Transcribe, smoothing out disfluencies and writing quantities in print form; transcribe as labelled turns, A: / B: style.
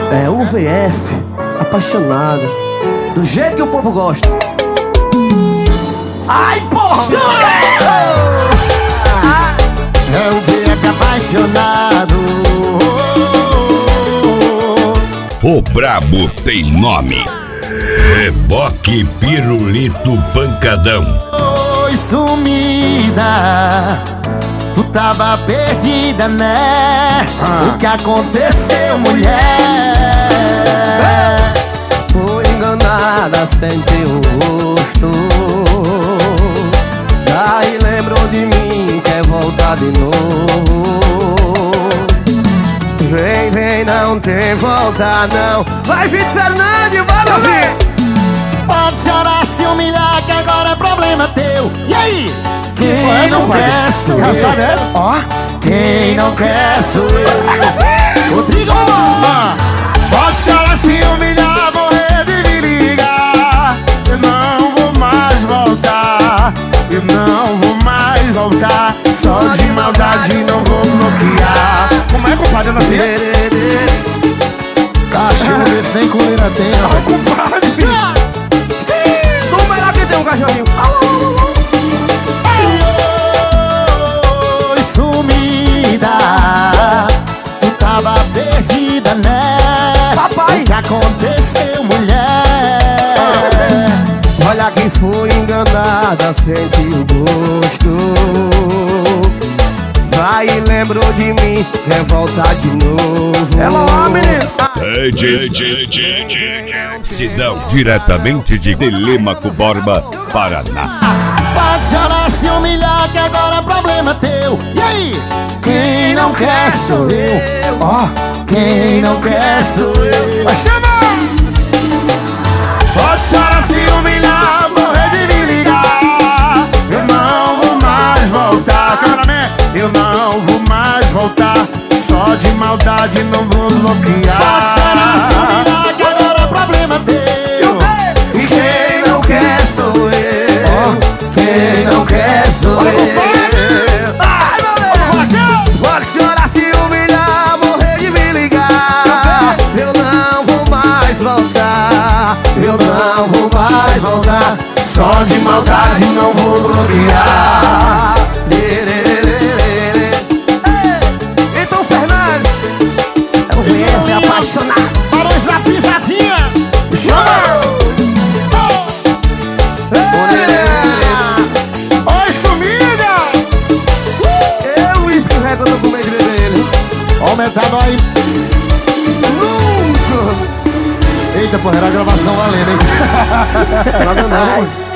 A: É o VF, apaixonado, do jeito que o povo gosta. Ai, porra!
B: É o VF apaixonado.
C: O brabo tem nome: Reboque Pirulito Pancadão.
B: Oi, sumida, tu tava perdida, né? O que aconteceu, mulher?
A: Foi enganada sem teu rosto. Aí lembrou de mim, quer voltar de novo. Vem, vem, não tem volta não. Vai, Vitor Fernandes, vamos ver.
B: Pode chorar, se humilhar, que agora é problema teu. E aí? Quem não quer sou eu. Ó, quem não quer sou eu. Rodrigo! Pode chorar, se humilhar, morrer de me ligar. Eu não vou mais voltar. Eu não vou mais voltar. Só de maldade não vou bloquear. Como é, compadre? Eu não sei. Cachorro esse nem coleira tem, ó. Compadre, sim.
A: Como é lá que tem um cachorrinho?
B: Oi, sumida, tu tava perdida, né?
A: Papai!
B: O que aconteceu, mulher?
A: Olha quem foi enganada, sente o gosto. Vai e lembrou de mim, quer voltar de novo.
B: Ela lá, menino!
C: Sidão, diretamente de Telêmaco Borba, Paraná.
B: Pode chorar, se humilhar, que agora é problema teu. E aí? Quem não quer sou eu. Ó, quem não quer sou eu. Vai chamar! Pode chorar, se humilhar, morrer de me ligar. Eu não vou mais voltar. Cameraman, eu não vou mais voltar. Só de maldade não vou bloquear. Pode chorar, se humilhar, que agora é problema teu.
A: E quem não quer sou eu. Quem não quer sou eu. Pode chorar, se humilhar, morrer de me ligar. Eu não vou mais voltar. Eu não vou mais voltar.
B: Só de maldade não vou bloquear.
A: Então Fernandes é o VF apaixonado.
B: Barões da pisadinha. Chama! Oi, sumida!
A: Eu escorrego quando eu comer de beber ele.
B: Aumenta aí.
A: Nunca.
B: Eita, porra, era a gravação valendo, hein?
A: Nada não.